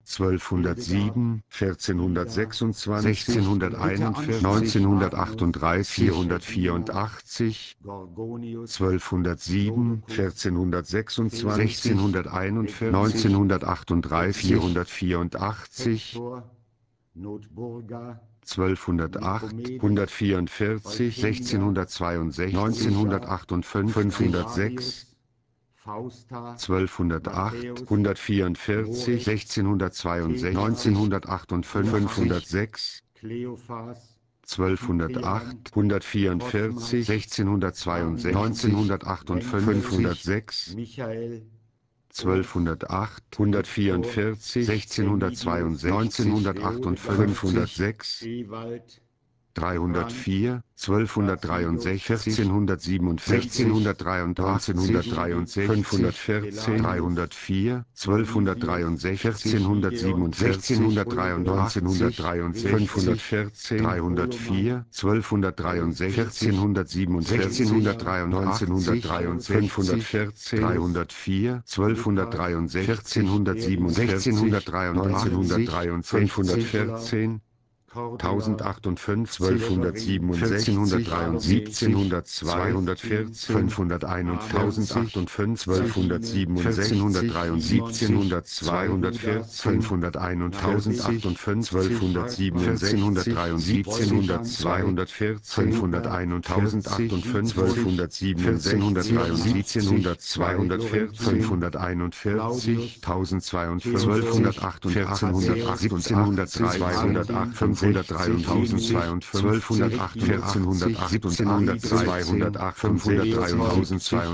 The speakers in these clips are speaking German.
1207, 1426, 1641, 1938, 484, 1207, 1426, 1641, 1938, 484, 1208, 144, 1662, 1958, 506, 1208, 144, 1662, 1958, 506, 1208, 144, 1662, 1958, 506, 1208, 144, 1662, 1958, 506, 304, 1263, 1467, 1983, 514, 304, 1263, 1467, 1983, 514, 304, 1263, 1467, 304, 1263, 14, 514, 1058, 1267, 1703, 501, 1058, 1267, 1703, 501, 1058, 1267, 1703, 501, 1058, 1267, 1702, 541, 1042, 1288, 508, 1288, 1708, 503,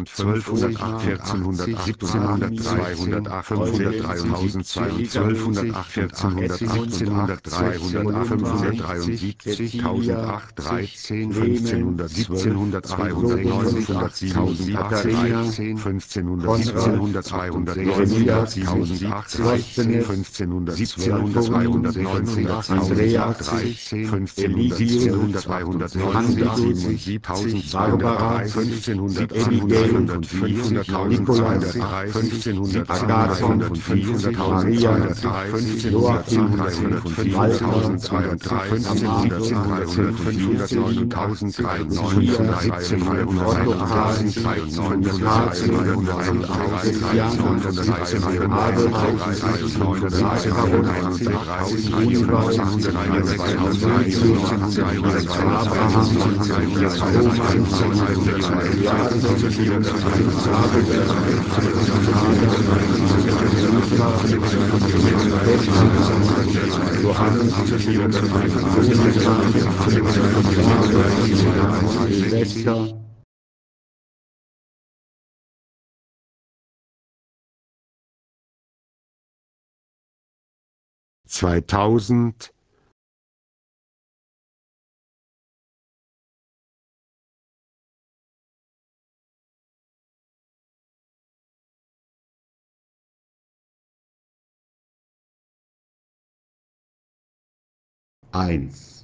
2000, eins.